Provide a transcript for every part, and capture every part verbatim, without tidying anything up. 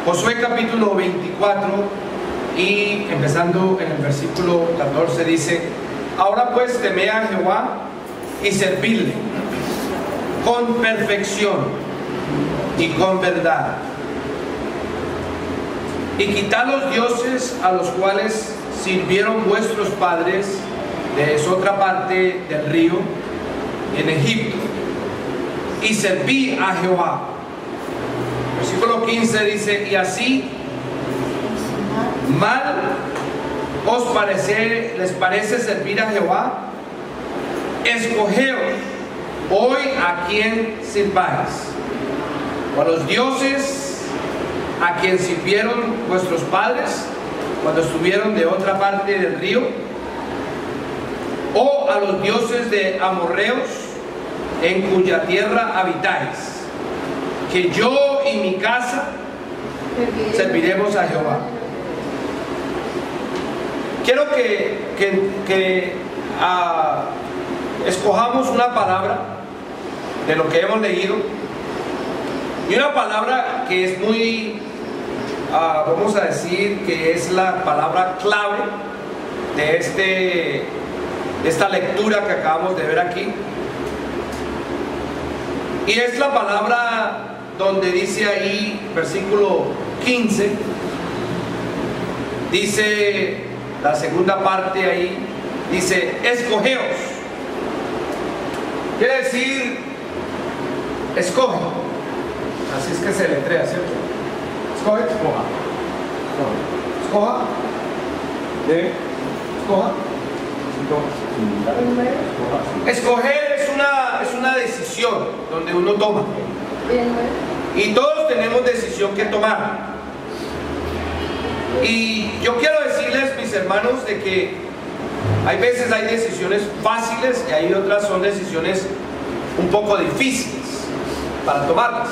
Josué capítulo veinticuatro y empezando en el versículo catorce dice: ahora pues temed a Jehová y servidle con perfección y con verdad, y quitad los dioses a los cuales sirvieron vuestros padres de otra parte del río en Egipto, y serví a Jehová. Versículo quince dice: y así mal os parece, les parece servir a Jehová, escogeos hoy a quien sirváis, o a los dioses a quien sirvieron vuestros padres cuando estuvieron de otra parte del río, o a los dioses de amorreos en cuya tierra habitáis, que yo y mi casa serviremos a Jehová. Quiero que, que, que uh, escojamos una palabra de lo que hemos leído, y una palabra que es muy, uh, vamos a decir que es la palabra clave de, este, de esta lectura que acabamos de ver aquí. Y es la palabra donde dice ahí, versículo quince, dice la segunda parte ahí, dice: escogeos. Quiere decir, escoge. Así es que se letrea, ¿cierto? Escoge, escoja. Escoja. ¿De? Escoja. Escoger es una, es una decisión donde uno toma. Y todos tenemos decisión que tomar. Y yo quiero decirles, mis hermanos, de que hay veces hay decisiones fáciles y hay otras son decisiones un poco difíciles para tomarlas.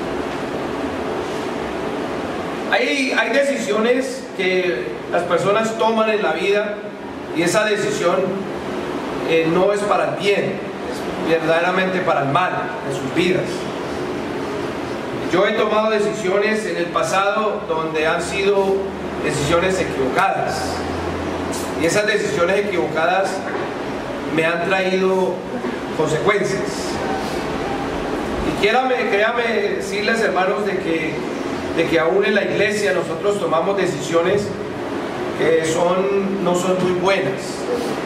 Hay, hay decisiones que las personas toman en la vida y esa decisión eh, no es para el bien, es verdaderamente para el mal de sus vidas. Yo he tomado decisiones en el pasado donde han sido decisiones equivocadas, y esas decisiones equivocadas me han traído consecuencias. Y créame, créame decirles, hermanos, de que, de que aún en la iglesia nosotros tomamos decisiones que son, no son muy buenas.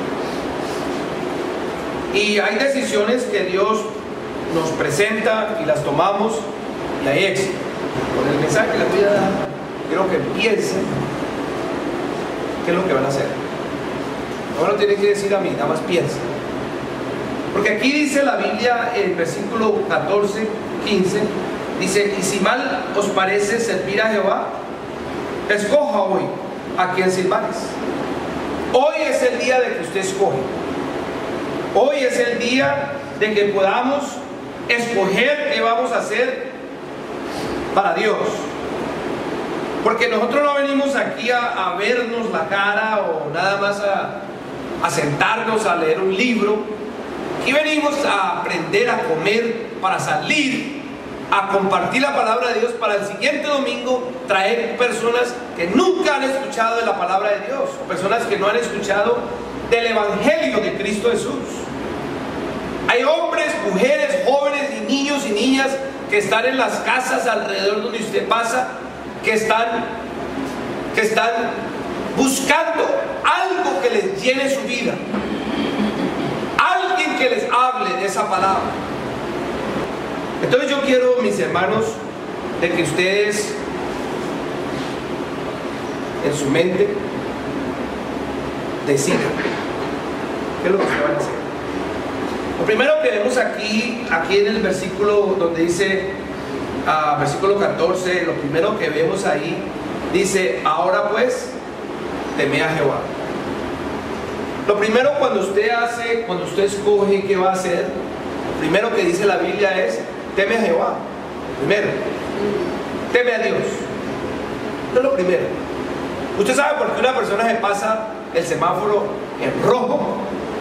Y hay decisiones que Dios nos presenta y las tomamos y hay éxito. Con el mensaje que les voy a dar, quiero que piensen qué es lo que van a hacer. No me lo tienen que decir a mí, nada más piensen. Porque aquí dice la Biblia en el versículo catorce, quince, dice: y si mal os parece servir a Jehová, escoja hoy a quien sirváis. Hoy es el día de que usted escoge. Hoy es el día de que podamos escoger qué vamos a hacer para Dios. Porque nosotros no venimos aquí a, a vernos la cara o nada más a, a sentarnos a leer un libro. Aquí venimos a aprender a comer para salir a compartir la palabra de Dios, para el siguiente domingo traer personas que nunca han escuchado de la palabra de Dios, o personas que no han escuchado del Evangelio de Cristo Jesús. Hay hombres, mujeres, jóvenes y niños y niñas que están en las casas alrededor donde usted pasa, que están, que están buscando algo que les llene su vida, alguien que les hable de esa palabra. Entonces yo quiero, mis hermanos, de que ustedes en su mente decidan qué es lo que ustedes van a hacer. Lo primero que vemos aquí, aquí en el versículo donde dice, uh, versículo catorce, lo primero que vemos ahí, dice: ahora pues, temed a Jehová. Lo primero cuando usted hace, cuando usted escoge qué va a hacer, lo primero que dice la Biblia es: teme a Jehová. Primero, teme a Dios. Esto es lo primero. ¿Usted sabe por qué una persona se pasa el semáforo en rojo?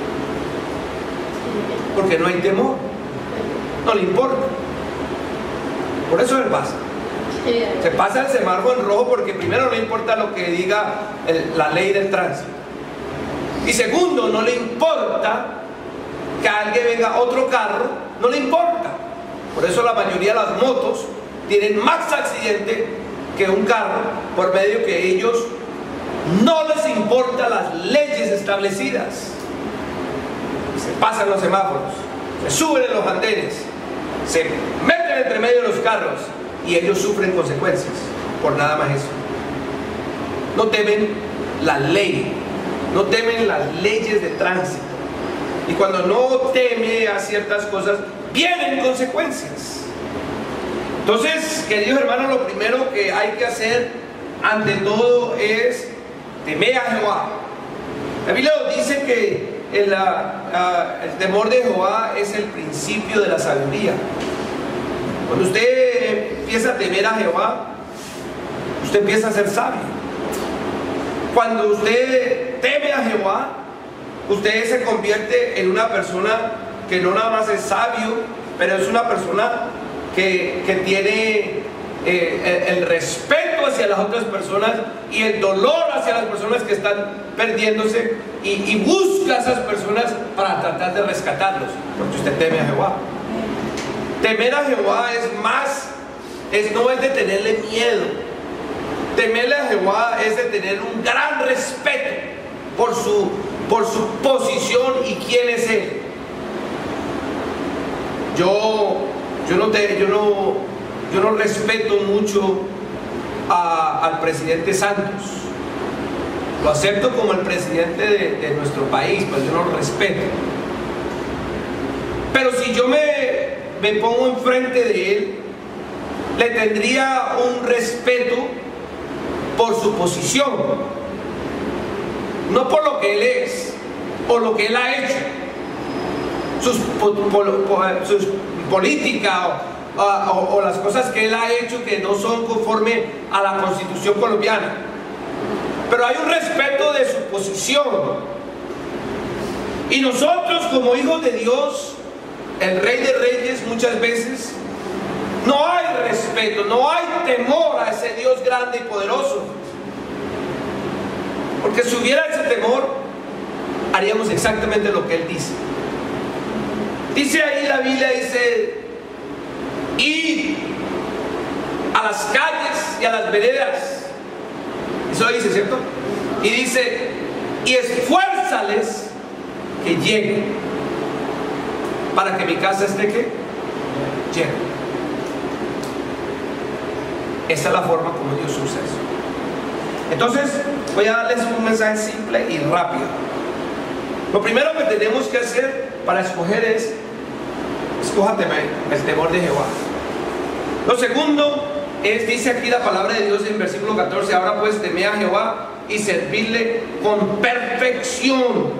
Porque no hay temor, no le importa. Por eso él pasa. Se pasa el semáforo en rojo porque primero no importa lo que diga el, la ley del tránsito. Y segundo, no le importa que alguien venga otro carro, no le importa. Por eso la mayoría de las motos tienen más accidentes que un carro, por medio que ellos no les importan las leyes establecidas. Se pasan los semáforos, se suben en los andenes, se meten entre medio de los carros y ellos sufren consecuencias por nada más eso. No temen la ley, no temen las leyes de tránsito. Y cuando no teme a ciertas cosas, vienen consecuencias. Entonces, queridos hermanos, lo primero que hay que hacer ante todo es temer a Jehová. La Biblia nos dice que el, uh, el temor de Jehová es el principio de la sabiduría. Cuando usted empieza a temer a Jehová, usted empieza a ser sabio. Cuando usted teme a Jehová, usted se convierte en una persona que no nada más es sabio, pero es una persona que, que tiene eh, el, el respeto hacia las otras personas y el dolor hacia las personas que están perdiéndose y, y busca a esas personas para tratar de rescatarlos, porque usted teme a Jehová. Temer a Jehová es más, es, no es de tenerle miedo. Temerle a Jehová es de tener un gran respeto por su, por su posición y quién es Él. Yo, yo, no, te, yo, no, yo no respeto mucho a, al presidente Santos. Lo acepto como el presidente de, de nuestro país, pero yo no lo respeto. Pero si yo me, me pongo enfrente de él, le tendría un respeto por su posición, no por lo que él es o lo que él ha hecho, sus, po, po, po, sus políticas o, o, o las cosas que él ha hecho que no son conforme a la Constitución colombiana. Pero hay un respeto de su posición. Y nosotros como hijos de Dios, el Rey de Reyes, muchas veces no hay respeto, no hay temor a ese Dios grande y poderoso. Porque si hubiera ese temor, haríamos exactamente lo que Él dice. Dice ahí la Biblia, dice, id a las calles y a las veredas. Eso dice, ¿cierto? Y dice, y esfuérzales que lleguen, para que mi casa esté ¿qué? Llena. Esa es la forma como Dios usa eso. Entonces, voy a darles un mensaje simple y rápido. Lo primero que tenemos que hacer para escoger es, escójate el temor de Jehová. Lo segundo es, dice aquí la palabra de Dios en versículo catorce, ahora pues teme a Jehová y servirle con perfección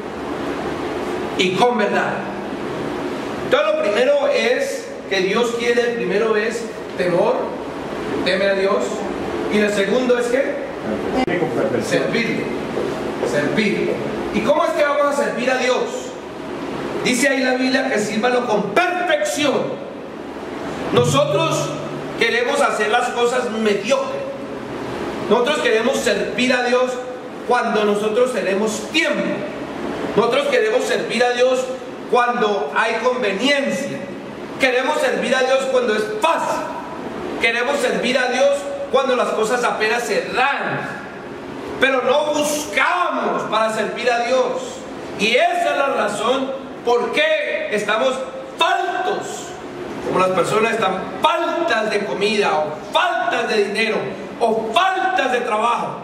y con verdad. Entonces lo primero es que Dios quiere, el primero es temor, teme a Dios, y el segundo es que servirle, servir. ¿Y cómo es que vamos a servir a Dios? Dice ahí la Biblia que sírvalo con perfección. Nosotros queremos hacer las cosas mediocres. Nosotros queremos servir a Dios cuando nosotros tenemos tiempo. Nosotros queremos servir a Dios cuando hay conveniencia. Queremos servir a Dios cuando es fácil. Queremos servir a Dios cuando las cosas apenas se dan. Pero no buscamos para servir a Dios. Y esa es la razón por qué estamos faltos. Como las personas están faltas de comida, o faltas de dinero, o faltas de trabajo.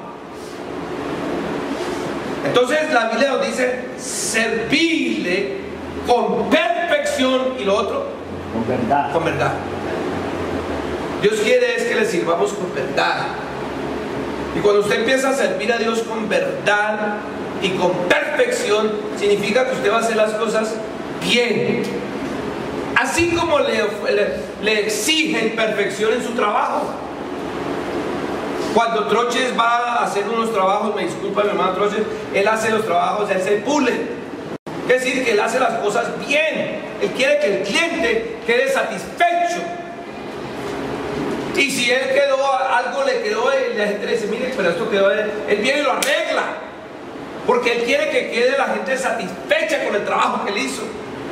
Entonces la Biblia nos dice servirle con perfección, y lo otro, con verdad. Con verdad. Dios quiere es que le sirvamos con verdad. Y cuando usted empieza a servir a Dios con verdad y con perfección, significa que usted va a hacer las cosas bien. Así como le, le, le exigen perfección en su trabajo. Cuando Troches va a hacer unos trabajos, me disculpa mi hermano Troches, él hace los trabajos, él se pule. Es decir, que él hace las cosas bien. Él quiere que el cliente quede satisfecho. Y si él quedó, algo le quedó, y la gente le dice, mire, pero esto quedó, él viene y lo arregla, porque él quiere que quede la gente satisfecha con el trabajo que él hizo.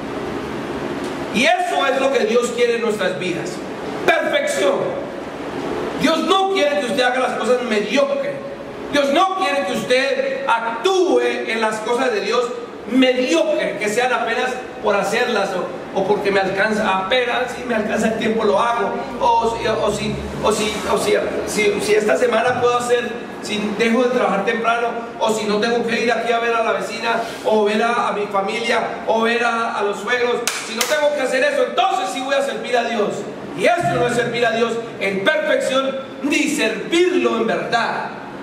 Y eso es lo que Dios quiere en nuestras vidas: perfección. Dios no quiere que usted haga las cosas mediocres. Dios no quiere que usted actúe en las cosas de Dios mediocre, que sean apenas por hacerlas, o, o porque me alcanza, apenas si me alcanza el tiempo lo hago, o, si, o, si, o, si, o si, si, si esta semana puedo hacer, si dejo de trabajar temprano, o si no tengo que ir aquí a ver a la vecina, o ver a, a mi familia, o ver a, a los suegros, si no tengo que hacer eso, entonces sí voy a servir a Dios. Y eso no es servir a Dios en perfección, ni servirlo en verdad.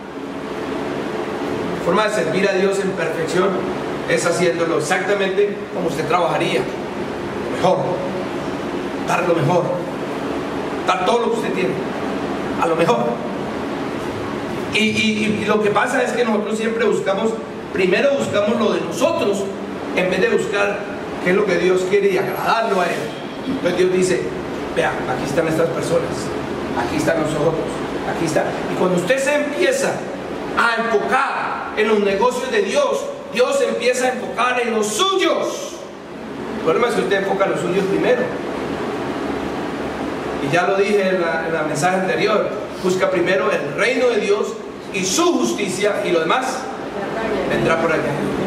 La forma de servir a Dios en perfección es haciéndolo exactamente como usted trabajaría, lo mejor, dar lo mejor, dar todo lo que usted tiene, a lo mejor. Y, y, y lo que pasa es que nosotros siempre buscamos, primero buscamos lo de nosotros, en vez de buscar qué es lo que Dios quiere y agradarlo a Él. Entonces Dios dice, vean, aquí están estas personas, aquí están nosotros, aquí está. Y cuando usted se empieza a enfocar en los negocios de Dios, Dios empieza a enfocar en los suyos. El problema es que usted enfoca en los suyos primero. Y ya lo dije en, la, en el mensaje anterior, busca primero el reino de Dios y su justicia, y lo demás vendrá por allá.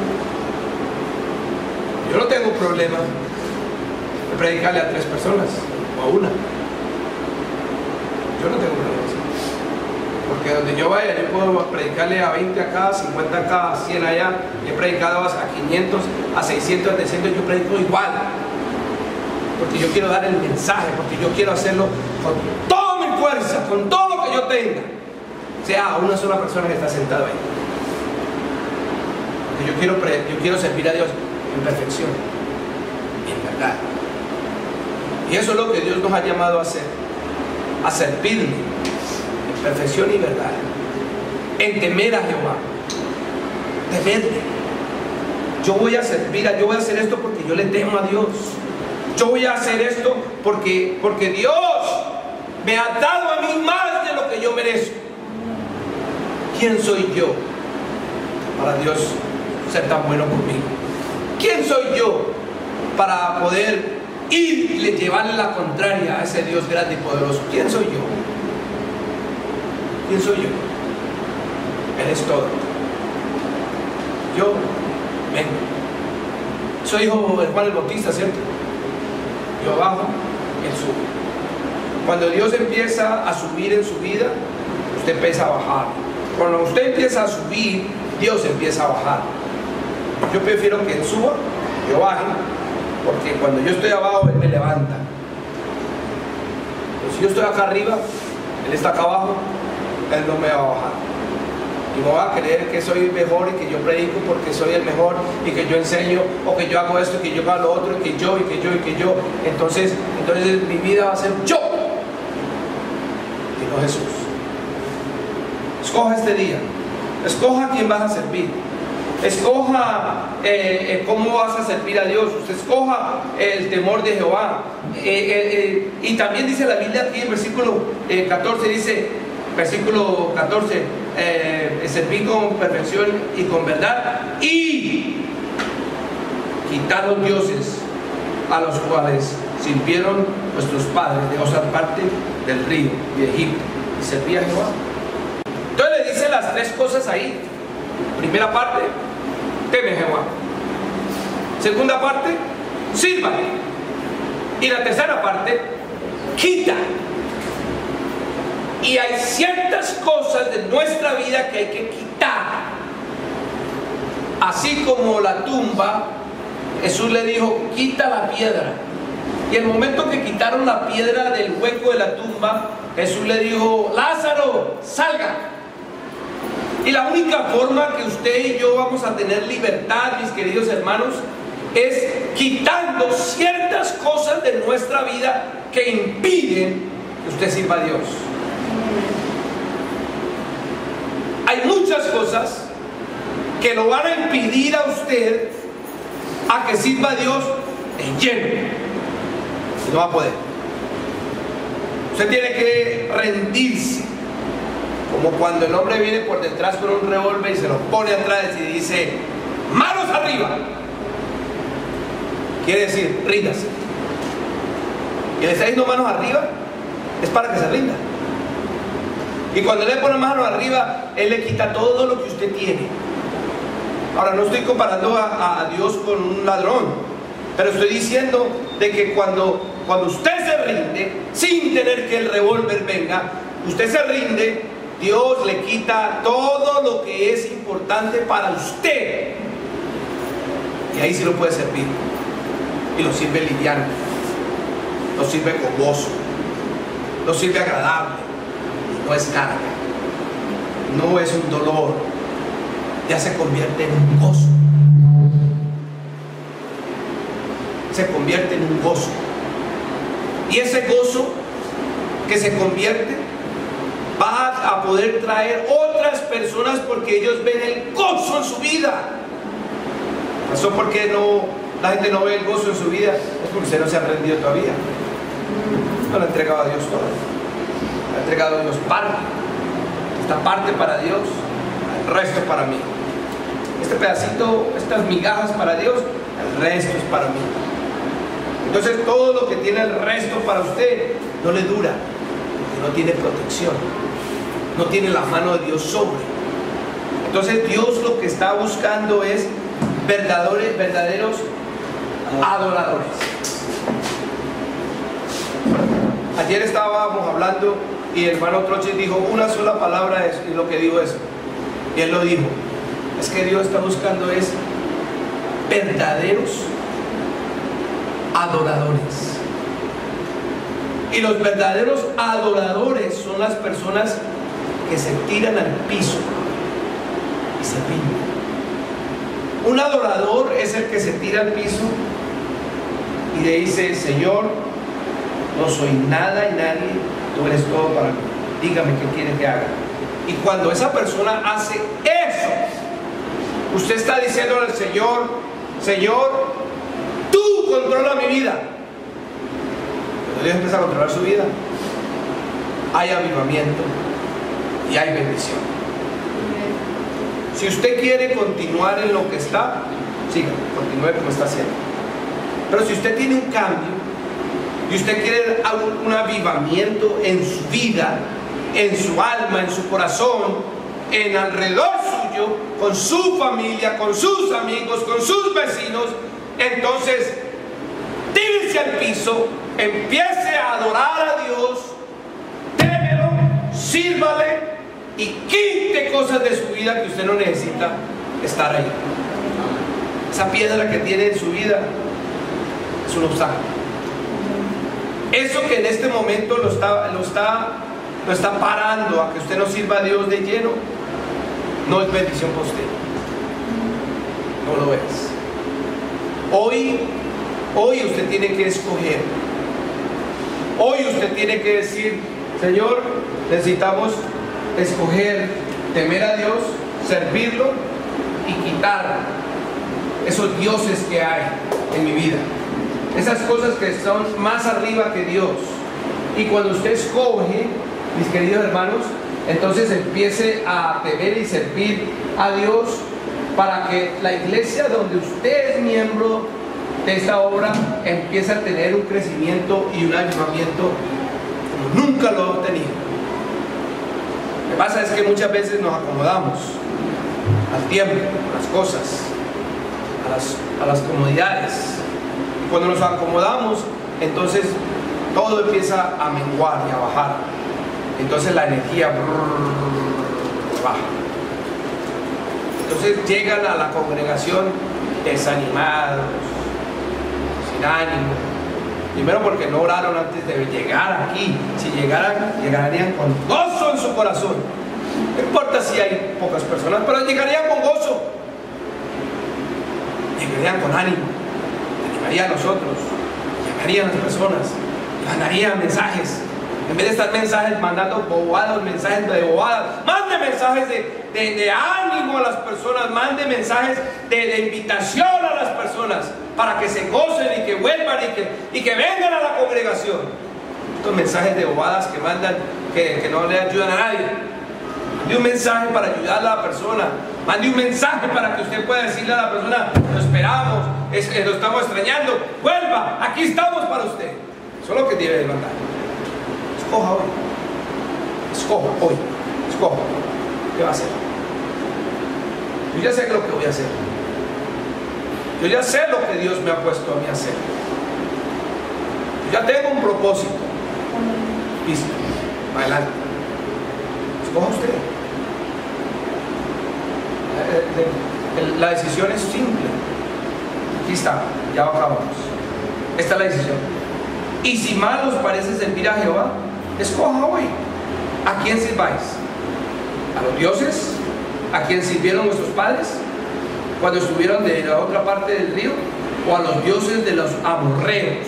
Yo no tengo problema de predicarle a tres personas o a una. Yo no tengo problema. Porque donde yo vaya, yo puedo predicarle a veinte acá, cincuenta acá, cien allá. He predicado a quinientos, a seiscientos, a trescientos, yo predico igual. Porque yo quiero dar el mensaje, porque yo quiero hacerlo con toda mi fuerza, con todo lo que yo tenga. Sea a una sola persona que está sentada ahí. Porque yo quiero, yo quiero servir a Dios en perfección y en verdad. Y eso es lo que Dios nos ha llamado a hacer, a servirle perfección y verdad, en temer a Jehová, temerle. Yo voy a servir a, yo voy a hacer esto porque yo le temo a Dios. Yo voy a hacer esto porque, porque Dios me ha dado a mí más de lo que yo merezco. ¿Quién soy yo para Dios ser tan bueno conmigo? ¿Quién soy yo para poder ir y llevarle la contraria a ese Dios grande y poderoso? ¿Quién soy yo? ¿Quién soy yo? Él es todo. Yo vengo. Soy hijo de Juan el Bautista, ¿cierto? Yo bajo, él sube. Cuando Dios empieza a subir en su vida, usted empieza a bajar. Cuando usted empieza a subir, Dios empieza a bajar. Yo prefiero que Él suba, yo baje, porque cuando yo estoy abajo, Él me levanta. Pero si yo estoy acá arriba, Él está acá abajo, Él no me va a bajar. Y no va a creer que soy mejor y que yo predico porque soy el mejor y que yo enseño, o que yo hago esto y que yo hago lo otro y que yo y que yo y que yo. Entonces, entonces mi vida va a ser yo y no Jesús. Escoja este día, escoja a quién vas a servir, escoja eh, eh, cómo vas a servir a Dios. Usted escoja el temor de Jehová. Eh, eh, eh, y también dice la Biblia aquí en versículo eh, catorce, dice, versículo catorce, eh, servir con perfección y con verdad, y quitar los dioses a los cuales sirvieron nuestros padres de otra parte del río de Egipto, y servía a Jehová. Entonces le dice las tres cosas ahí. Primera parte, teme a Jehová. Segunda parte, sirva. Y la tercera parte, quita. Y hay ciertas cosas de nuestra vida que hay que quitar. Así como la tumba, Jesús le dijo, quita la piedra. Y el momento que quitaron la piedra del hueco de la tumba, Jesús le dijo, Lázaro, salga. Y la única forma que usted y yo vamos a tener libertad, mis queridos hermanos, es quitando ciertas cosas de nuestra vida que impiden que usted sirva a Dios. Hay muchas cosas que lo van a impedir a usted a que sirva a Dios en lleno. Y no va a poder. Usted tiene que rendirse, como cuando el hombre viene por detrás con un revólver y se lo pone atrás y dice: manos arriba. Quiere decir, ríndase. Y le está diciendo manos arriba, es para que se rinda. Y cuando le pone manos arriba, Él le quita todo lo que usted tiene. Ahora, no estoy comparando a, a Dios con un ladrón, pero estoy diciendo de que cuando, cuando usted se rinde, sin tener que el revólver venga, usted se rinde, Dios le quita todo lo que es importante para usted. Y ahí sí lo puede servir. Y lo sirve liviano, lo sirve con gozo, lo sirve agradable. No es carga, no es un dolor, ya se convierte en un gozo. Se convierte en un gozo. Y ese gozo que se convierte va a poder traer otras personas porque ellos ven el gozo en su vida. Eso porque no, la gente no ve el gozo en su vida, es porque usted no se ha rendido todavía. No le ha entregado a Dios todo. Le ha entregado a Dios parte. Esta parte para Dios, el resto para mí. Este pedacito, estas migajas para Dios, el resto es para mí. Entonces todo lo que tiene el resto para usted no le dura, porque no tiene protección, no tiene la mano de Dios sobre. Entonces Dios lo que está buscando es verdaderos, verdaderos adoradores. Ayer estábamos hablando y el hermano Troche dijo una sola palabra es y lo que dijo es, y él lo dijo, es que Dios está buscando es verdaderos adoradores. Y los verdaderos adoradores son las personas que se tiran al piso y se rinden. Un adorador es el que se tira al piso y le dice: Señor, no soy nada y nadie, tú eres todo para mí, dígame qué quiere que haga. Y cuando esa persona hace eso, usted está diciéndole al Señor: Señor, tú controla mi vida. Cuando Dios empieza a controlar su vida, hay avivamiento y hay bendición. Si usted quiere continuar en lo que está, siga, continúe como está haciendo. Pero si usted tiene un cambio y usted quiere un avivamiento en su vida, en su alma, en su corazón, en alrededor suyo, con su familia, con sus amigos, con sus vecinos, entonces tírese al piso, empiece a adorar a Dios, témelo, sírvale y quite cosas de su vida que usted no necesita estar ahí. Esa piedra que tiene en su vida es un obstáculo. Eso que en este momento lo está, lo está, lo está parando a que usted no sirva a Dios de lleno, no es bendición para usted. No lo es. Hoy, hoy usted tiene que escoger. Hoy usted tiene que decir: Señor, necesitamos escoger temer a Dios, servirlo y quitar esos dioses que hay en mi vida, esas cosas que son más arriba que Dios. Y cuando usted escoge, mis queridos hermanos, entonces empiece a temer y servir a Dios, para que la iglesia donde usted es miembro de esta obra empiece a tener un crecimiento y un avivamiento como nunca lo ha tenido. Lo que pasa es que muchas veces nos acomodamos al tiempo, a las cosas, a las, a las comodidades. Y cuando nos acomodamos, entonces todo empieza a menguar y a bajar. Entonces la energía brrr, baja. Entonces llegan a la congregación desanimados, sin ánimo. Primero porque no oraron antes de llegar aquí. Si llegaran, llegarían con gozo en su corazón. No importa si hay pocas personas, pero llegarían con gozo. Llegarían con ánimo. Llegarían nosotros. Llegarían las personas. Mandarían mensajes. En vez de estar mensajes mandando bobadas, mensajes de bobadas, mande mensajes de, de, de ánimo a las personas, mande mensajes de, de invitación a las personas para que se gocen y que vuelvan y que, y que vengan a la congregación. estos mensajes de bobadas que mandan, que, que no le ayudan a nadie. Mande un mensaje para ayudar a la persona. Mande un mensaje para que usted pueda decirle a la persona: lo esperamos, es, es, lo estamos extrañando, vuelva, aquí estamos para usted. Eso es lo que debe de mandar. Escoja hoy. Escoja hoy. Escoja. ¿Qué va a hacer? Yo ya sé lo que voy a hacer. Yo ya sé lo que Dios me ha puesto a mí a hacer. Yo ya tengo un propósito. Listo. Adelante. Escoja usted. La decisión es simple. Aquí está. Ya acabamos. Esta es la decisión. Y si mal os parece servir a Jehová, escoja hoy. ¿A quién sirváis? ¿A los dioses? ¿A quién sirvieron nuestros padres cuando estuvieron de la otra parte del río? ¿O a los dioses de los amorreos,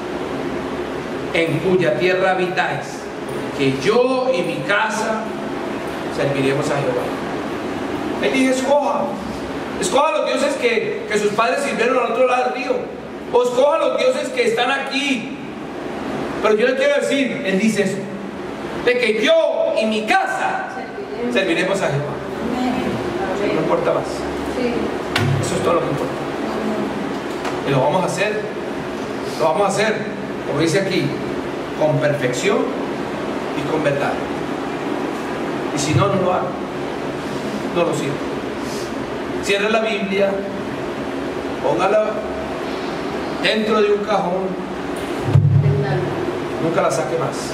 en cuya tierra habitáis? Que yo y mi casa serviremos a Jehová. Él dice: escoja. Escoja a los dioses que, que sus padres sirvieron al otro lado del río. O escoja a los dioses que están aquí. Pero yo le quiero decir, él dice eso, de que yo y mi casa serviremos a Jehová. No importa más. Eso es todo lo que importa. Y lo vamos a hacer. Lo vamos a hacer, como dice aquí, con perfección y con verdad. Y si no, no lo hago. No lo siento. Cierre la Biblia, póngala dentro de un cajón, nunca la saque más.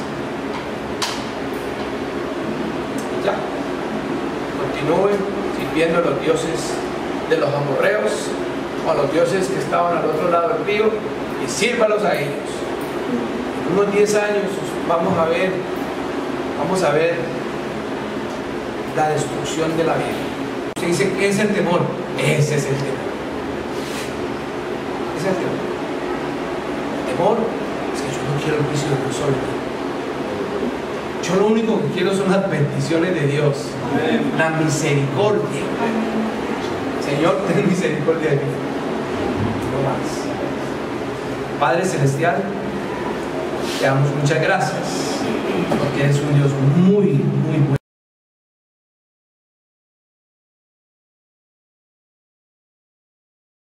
Ya. Continúe sirviendo a los dioses de los amorreos o a los dioses que estaban al otro lado del río, y sírvalos a ellos. En unos diez años vamos a ver, vamos a ver la destrucción de la vida. Se dice: ¿qué es el temor? Ese es el temor. Ese es el temor. El temor es que yo no quiero el juicio de Dios sobre mí. Yo lo único que quiero son las bendiciones de Dios. Amén. La misericordia. Amén. Señor, ten misericordia de mí. No más. Padre Celestial, te damos muchas gracias, porque eres un Dios muy, muy bueno.